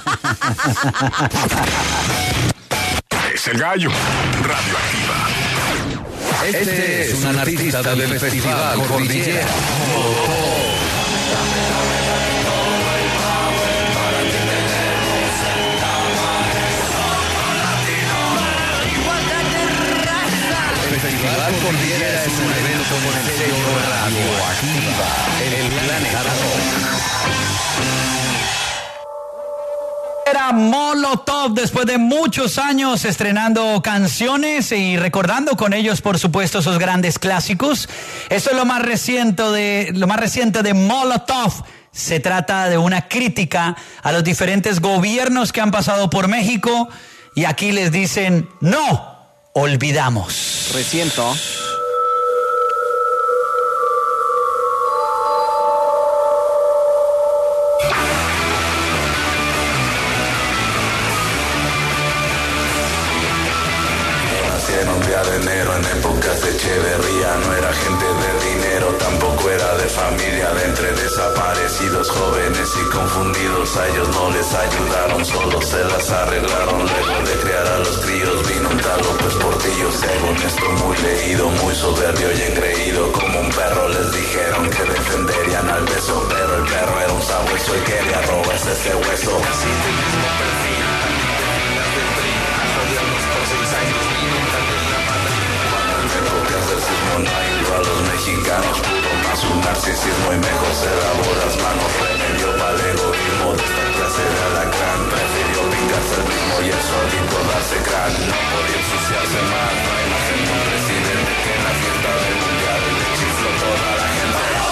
Es el gallo. Radioactiva. Este es un artista del Festival Cordillera. Festival Cordillera es un evento con el sello Radioactiva, el planeta rock. Era Molotov después de muchos años estrenando canciones y recordando con ellos, por supuesto, esos grandes clásicos. Esto es lo más reciente de, lo más reciente de Molotov. Se trata de una crítica a los diferentes gobiernos que han pasado por México y aquí les dicen, no, olvidamos. Resiento. En un día de enero en épocas de Echeverría, no era gente de dinero, tampoco era de familia. De entre desaparecidos, jóvenes y confundidos, a ellos no les ayudaron, solo se las arreglaron. Luego de criar a los críos vino un tal López Portillo, según esto muy leído, muy soberbio y engreído. Como un perro les dijeron que defenderían al beso, pero el perro era un sabueso y quería robarse ese hueso. Así del mismo perfil, las del P R I, jodíamos por seis años, vino un tal de la madre. Cuando en épocas del sismo no ayudó a los mexicanos, pudo más un narcisismo y mejor se lavó las manos. Remedio para el egoísmo de esta clase de alacrán, prefirió pintarse el mismo y el solito darse crack. No podía ensuciarse más, no hay imagen de un presidente que en la fiesta del mundial le chifló toda la gente.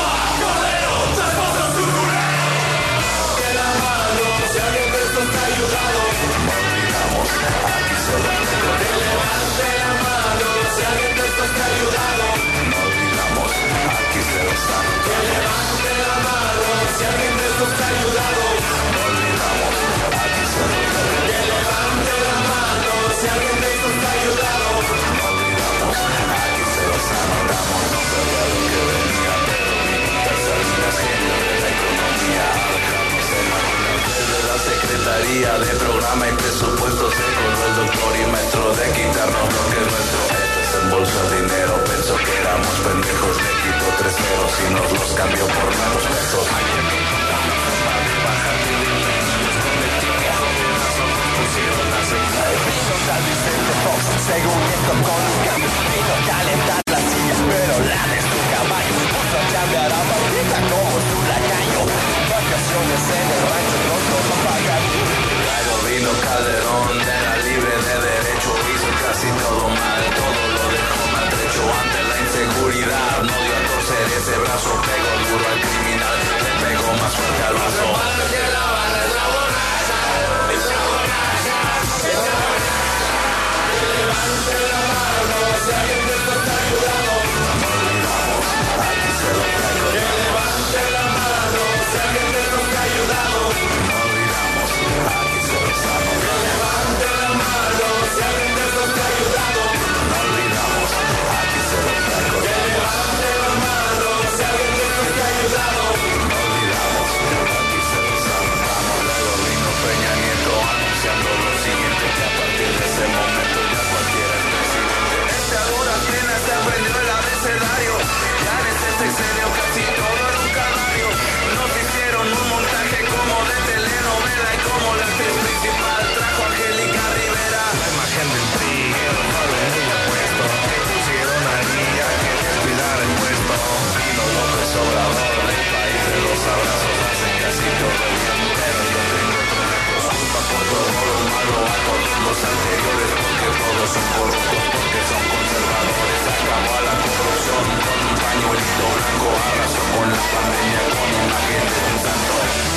Si alguien de esto está ayudado, no olvidamos, aquí se lo tengo. Que levante la mano, si alguien de esto está ayudado, no olvidamos, aquí se lo sabe. Que levante la mano, si alguien de esto está ayudado, no olvidamos, aquí se lo tengo. Que levante la mano, si alguien de esto está ayudado, no olvidamos, aquí se lo sanogramos. No sabía lo que venía, pero vi pintar salinas, genio de la economía, dejarnos en la desde la Secretaría de Programa y Presupuesto se coló el doctor y maestro de quitarnos lo que es nuestro. Este es el bolso de dinero, pensó que éramos pendejos, le quitó tres ceros y nos los cambió por nuevos pesos. Ayer que encontramos la forma de bajar de los colectivos jóvenes ojos pusieron la señal. Vino tal Vicente Fox, según esto con un cambio, vino a calentar las sillas, pero la de su caballo puso a chambear a Paulita como su lacayo. Vacaciones en el rancho, pronto no pagan. Luego vino Calderón, era libre de derecho, hizo casi todo mal, todo lo dejó maltrecho. Ante la inseguridad, no dio a torcer ese brazo, pegó duro al criminal, le pegó más fuerte al vaso. Que la barra es la borracha, es la borracha, es la borracha. Que levante la mano, si alguien de esto está ayudado, no olvidamos, aquí se lo traigo. Que levante la mano, si alguien de esto está ayudado, no olvidamos, aquí se lo sabe. Que levante la mano, si alguien de esto está ayudado, no olvidamos, aquí se lo traigo. Que levante la mano, si alguien de esto está ayudado, no olvidamos, aquí se lo sabe. Vamos, luego vino Peña Nieto anunciando lo siguiente, que a partir de ese momento ya cualquiera es presidente. Este a duras penas se aprendió el abecedario, ya en este sexenio casi todo era un calvario. Nos hicieron un montaje como de telenovela y como la actriz principal trajo a Angélica Rivera. La imagen del P R I, el joven muy apuesto, que pusieron a Niña que descuidar el puesto. Vino López Obrador, del país de los abrazos, hacen casi todo bien, pero yo tengo otro lejos. Culpa por todo lo malo a todos los anteriores, porque todos son corruptos, porque son conservadores. Acabó a la corrupción con un pañuelito blanco, arrasó con la pandemia con imagen de un santo.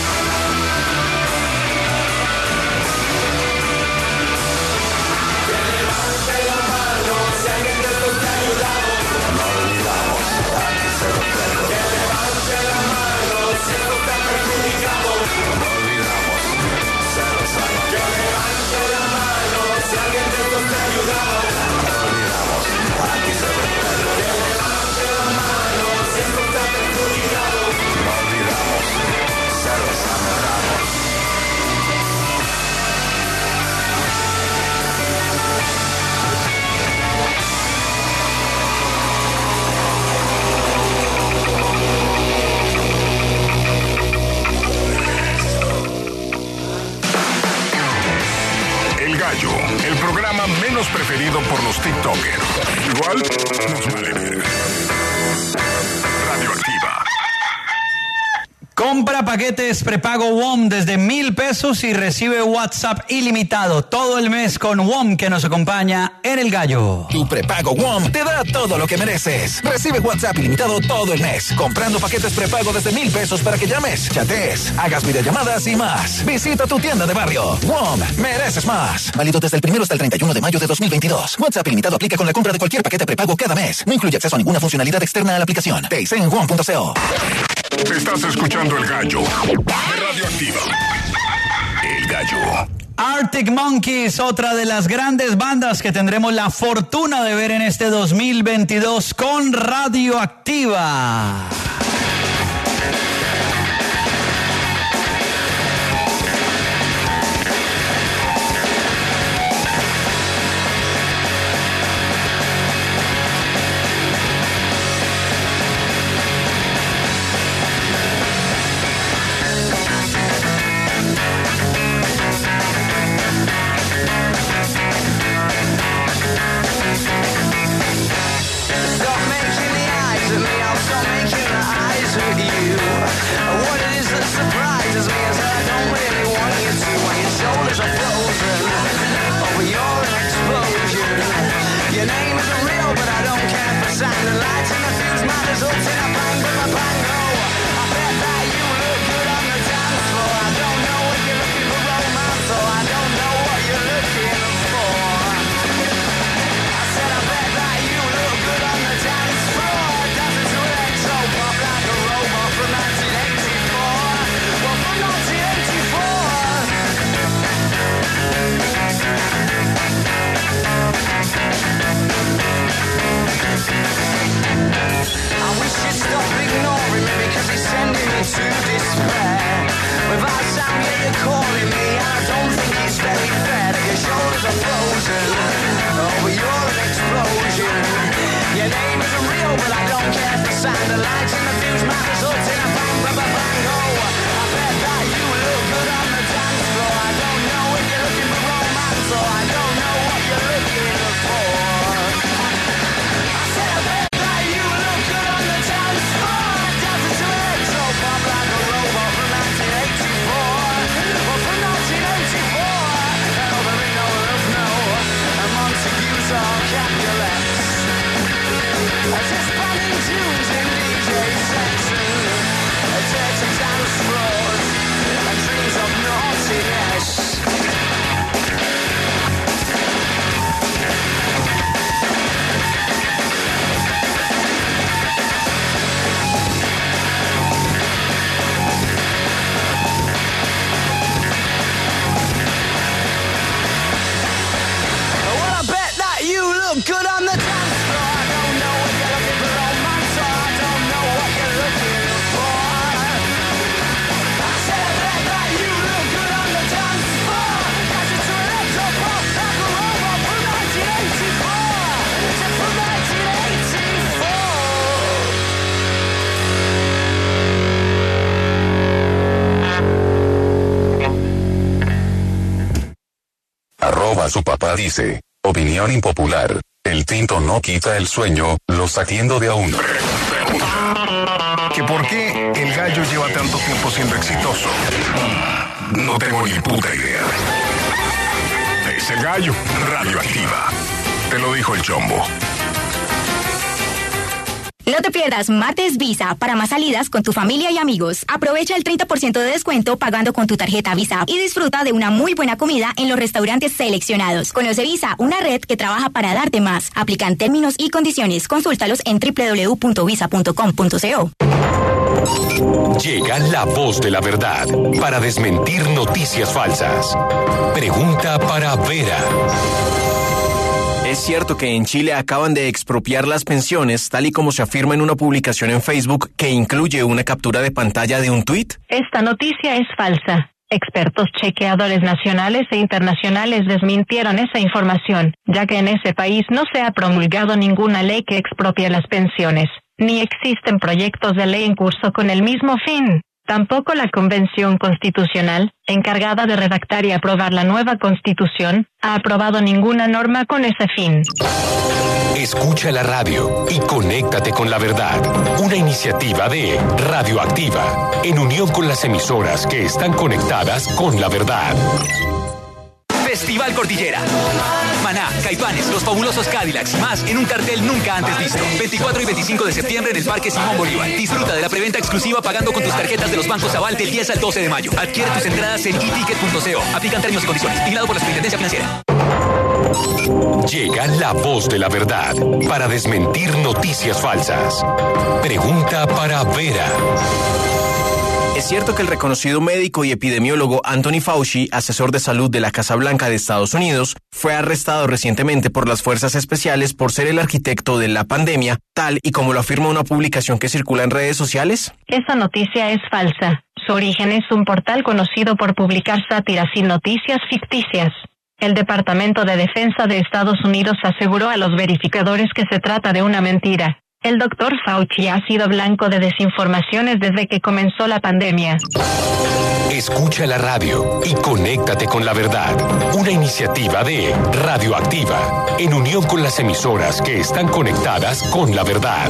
Que levante la mano, si alguien de esto está ayudado, no olvidamos, aquí se lo traigo. Que levante la mano, si esto está perjudicado, no olvidamos, se lo sabe. Que levante la mano, si alguien de esto está ayudado, no olvidamos, aquí se lo traigo. Que levante la mano, si esto está perjudicado, no olvidamos. festival, nos vale ver. Radioactiva. Compra paquetes prepago W O M desde mil pesos y recibe WhatsApp ilimitado todo el mes con W O M, que nos acompaña en El Gallo. Tu prepago W O M te da todo lo que mereces. Recibe WhatsApp ilimitado todo el mes, comprando paquetes prepago desde mil pesos para que llames, chatees, hagas videollamadas y más. Visita tu tienda de barrio. W O M, mereces más. Válido desde el primero hasta el treinta y uno de mayo de dos mil veintidós. WhatsApp ilimitado aplica con la compra de cualquier paquete prepago cada mes. No incluye acceso a ninguna funcionalidad externa a la aplicación. Te hice en W O M punto co. Estás escuchando El Gallo de Radioactiva. El Gallo. Arctic Monkeys, otra de las grandes bandas que tendremos la fortuna de ver en este dos mil veintidós con Radioactiva. Su papá dice, opinión impopular, el tinto no quita el sueño, los atiendo de a uno. ¿Que por qué El Gallo lleva tanto tiempo siendo exitoso? No tengo ni puta idea. Es El Gallo, Radioactiva. Te lo dijo el Chombo. No te pierdas Martes Visa para más salidas con tu familia y amigos. Aprovecha el treinta por ciento de descuento pagando con tu tarjeta Visa y disfruta de una muy buena comida en los restaurantes seleccionados. Conoce Visa, una red que trabaja para darte más. Aplican términos y condiciones. Consúltalos en doble u doble u doble u punto visa punto com punto co. Llega la voz de la verdad para desmentir noticias falsas. Pregunta para Vera. ¿Es cierto que en Chile acaban de expropiar las pensiones, tal y como se afirma en una publicación en Facebook que incluye una captura de pantalla de un tuit? Esta noticia es falsa. Expertos chequeadores nacionales e internacionales desmintieron esa información, ya que en ese país no se ha promulgado ninguna ley que expropie las pensiones, ni existen proyectos de ley en curso con el mismo fin. Tampoco la Convención Constitucional, encargada de redactar y aprobar la nueva Constitución, ha aprobado ninguna norma con ese fin. Escucha la radio y conéctate con la verdad. Una iniciativa de Radioactiva, en unión con las emisoras que están conectadas con la verdad. Festival Cordillera. Maná, Caifanes, Los Fabulosos Cadillacs y más en un cartel nunca antes visto. veinticuatro y veinticinco de septiembre en el Parque Simón Bolívar. Disfruta de la preventa exclusiva pagando con tus tarjetas de los bancos Aval del diez al doce de mayo. Adquiere tus entradas en e ticket punto co. Aplican términos y condiciones. Vigilado por la Superintendencia Financiera. Llega la voz de la verdad para desmentir noticias falsas. Pregunta para Vera. ¿Es cierto que el reconocido médico y epidemiólogo Anthony Fauci, asesor de salud de la Casa Blanca de Estados Unidos, fue arrestado recientemente por las fuerzas especiales por ser el arquitecto de la pandemia, tal y como lo afirma una publicación que circula en redes sociales? Esa noticia es falsa. Su origen es un portal conocido por publicar sátiras y noticias ficticias. El Departamento de Defensa de Estados Unidos aseguró a los verificadores que se trata de una mentira. El doctor Fauci ha sido blanco de desinformaciones desde que comenzó la pandemia. Escucha la radio y conéctate con la verdad. Una iniciativa de Radioactiva, en unión con las emisoras que están conectadas con la verdad.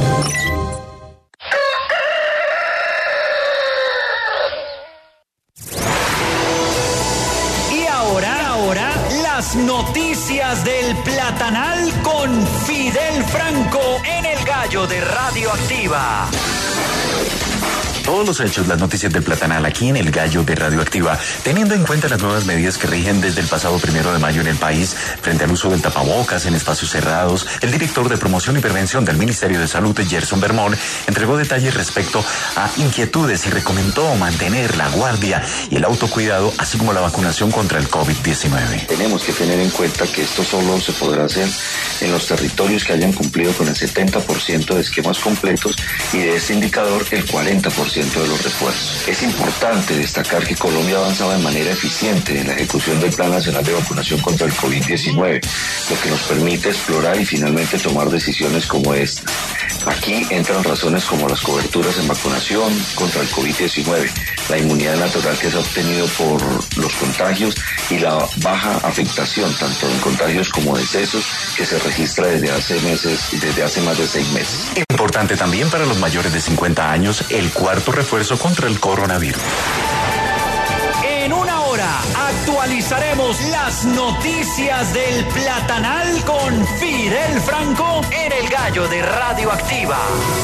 Y ahora, ahora, las noticias del Platanal con Fidel Franco en el Gallo de Radioactiva. Todos los hechos, las noticias del Platanal aquí en el Gallo de Radioactiva, teniendo en cuenta las nuevas medidas que rigen desde el pasado primero de mayo en el país frente al uso del tapabocas en espacios cerrados. El director de Promoción y Prevención del Ministerio de Salud, Gerson Bermón, entregó detalles respecto a inquietudes y recomendó mantener la guardia y el autocuidado, así como la vacunación contra el COVID diecinueve. Tenemos que tener en cuenta que esto solo se podrá hacer en los territorios que hayan cumplido con el setenta por ciento de esquemas completos y de este indicador el cuarenta por ciento de los refuerzos. Es importante destacar que Colombia ha avanzado de manera eficiente en la ejecución del Plan Nacional de Vacunación contra el COVID diecinueve, lo que nos permite explorar y finalmente tomar decisiones como esta. Aquí entran razones como las coberturas en vacunación contra el COVID diecinueve, la inmunidad natural que se ha obtenido por los contagios y la baja afectación tanto en contagios como decesos que se registra desde hace meses, desde hace más de seis meses. Importante también para los mayores de cincuenta años, el cuarto refuerzo contra el coronavirus. En una hora actualizaremos las noticias del Platanal con Fidel Franco en el Gallo de Radioactiva.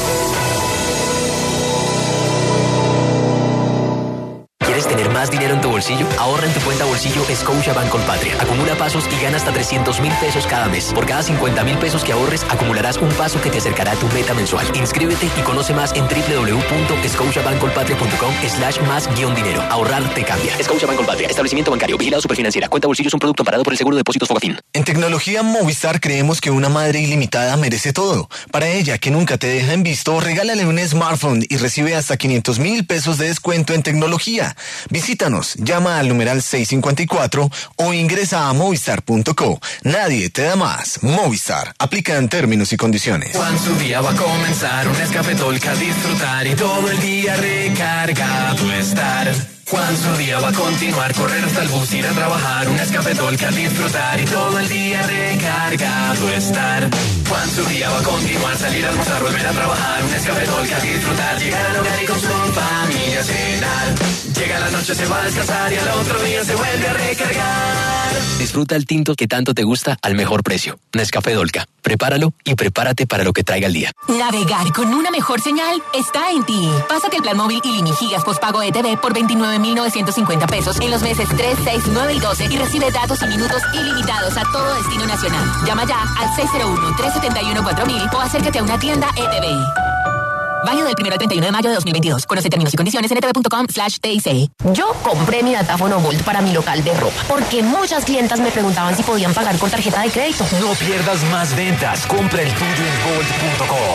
¿Quieres tener más dinero en tu bolsillo? Ahorra en tu cuenta bolsillo Scotiabank Colpatria. Acumula pasos y gana hasta trescientos mil pesos cada mes. Por cada cincuenta mil pesos que ahorres, acumularás un paso que te acercará a tu meta mensual. Inscríbete y conoce más en doble u doble u doble u punto scotiabankcolpatria punto com slash más guión dinero. Ahorrar te cambia. Scotiabank Colpatria. Establecimiento bancario. Vigilado Superfinanciera. Cuenta bolsillo es un producto amparado por el Seguro de Depósitos Fogafín. En Tecnología Movistar creemos que una madre ilimitada merece todo. Para ella, que nunca te deja en visto, regálale un smartphone y recibe hasta quinientos mil pesos de descuento en tecnología. Visítanos, llama al numeral seiscientos cincuenta y cuatro o ingresa a movistar punto co. Nadie te da más. Movistar. Aplican términos y condiciones. Cuando su día va a comenzar, un Nescafé Dolca a disfrutar y todo el día recargado estar. Cuando su día va a continuar, correr hasta el bus, ir a trabajar, un Nescafé Dolca a disfrutar y todo el día recargado estar. Cuando su día va a continuar, salir a almorzar, volver a trabajar, un Nescafé Dolca a disfrutar, llegar al hogar y con su familia cenar. Llega la noche, se va a descansar y al otro día se vuelve a recargar. Disfruta el tinto que tanto te gusta al mejor precio. Nescafé Dolca. Prepáralo y prepárate para lo que traiga el día. Navegar con una mejor señal está en ti. Pásate el plan móvil ilimigigas postpago E T V por veintinueve mil novecientos cincuenta pesos en los meses tres, seis, nueve y doce y recibe datos y minutos ilimitados a todo destino nacional. Llama ya al seis cero uno, tres siete uno, cuatro mil o acércate a una tienda E T V. Válido del primero al treinta y uno de mayo de dos mil veintidós. Conoce términos y condiciones en e t v punto com slash T I C. Yo compré mi datáfono Volt para mi local de ropa, porque muchas clientas me preguntaban si podían pagar con tarjeta de crédito. No pierdas más ventas. Compra el tuyo en Volt punto com.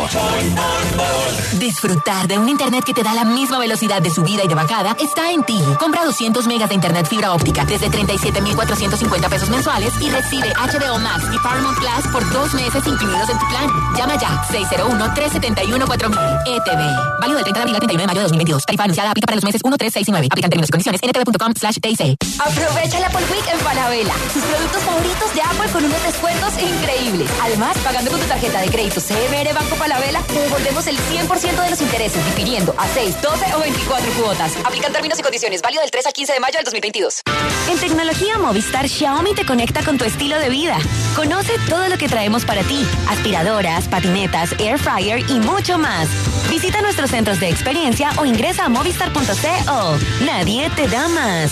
Disfrutar de un internet que te da la misma velocidad de subida y de bajada está en ti. Compra doscientos megas de internet fibra óptica desde treinta y siete mil cuatrocientos cincuenta pesos mensuales y recibe H B O Max y Paramount Plus por dos meses incluidos en tu plan. Llama ya seis cero uno, tres siete uno, cuatro mil. E T V. Válido del treinta de abril al treinta y uno de mayo de dos mil veintidós. Tarifa anunciada aplica para los meses uno, tres, seis y nueve. Aplican términos y condiciones en ntv.com slash TIC. Aprovecha el Apple Week en Falabella. Tus productos favoritos de Apple con unos descuentos increíbles. Además, pagando con tu tarjeta de crédito C M R Banco Falabella, te devolvemos el cien por ciento de los intereses, difiriendo a seis, doce o veinticuatro cuotas. Aplican términos y condiciones. Válido del tres al quince de mayo del dos mil veintidós. En tecnología Movistar, Xiaomi te conecta con tu estilo de vida. Conoce todo lo que traemos para ti. Aspiradoras, patinetas, air fryer y mucho más. Visita nuestros centros de experiencia o ingresa a movistar punto co. Nadie te da más.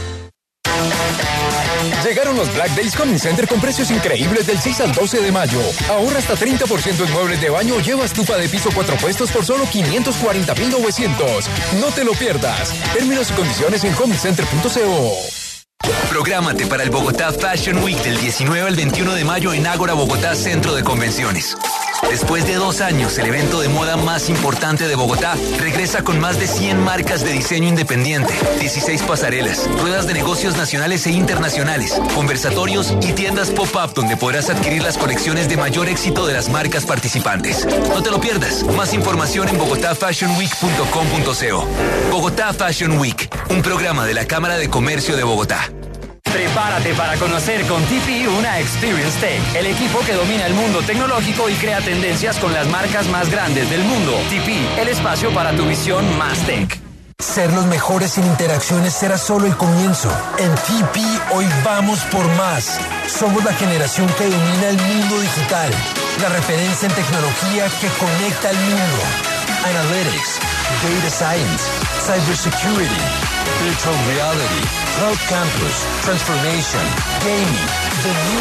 Llegaron los Black Days Home Center con precios increíbles del seis al doce de mayo. Ahorra hasta treinta por ciento en muebles de baño o lleva estufa de piso cuatro puestos por solo quinientos cuarenta mil novecientos. No te lo pierdas. Términos y condiciones en home center punto co. Prográmate para el Bogotá Fashion Week del diecinueve al veintiuno de mayo en Ágora Bogotá Centro de Convenciones. Después de dos años, el evento de moda más importante de Bogotá regresa con más de cien marcas de diseño independiente, dieciséis pasarelas, ruedas de negocios nacionales e internacionales, conversatorios y tiendas pop-up donde podrás adquirir las colecciones de mayor éxito de las marcas participantes. No te lo pierdas. Más información en bogotá fashion week punto com punto co. Bogotá Fashion Week, un programa de la Cámara de Comercio de Bogotá. Prepárate para conocer con T P una Experience Tech, el equipo que domina el mundo tecnológico y crea tendencias con las marcas más grandes del mundo. T P, el espacio para tu visión más tech. Ser los mejores en interacciones será solo el comienzo. En T P hoy vamos por más. Somos la generación que domina el mundo digital, la referencia en tecnología que conecta al mundo. Analytics, Data Science, Cybersecurity, Virtual Reality, Cloud Campus, Transformation, Gaming, The New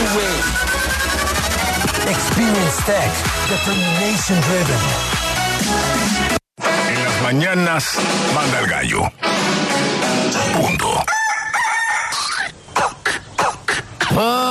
Way. Experience Tech, Determination Driven. En las mañanas, manda el gallo. Punto.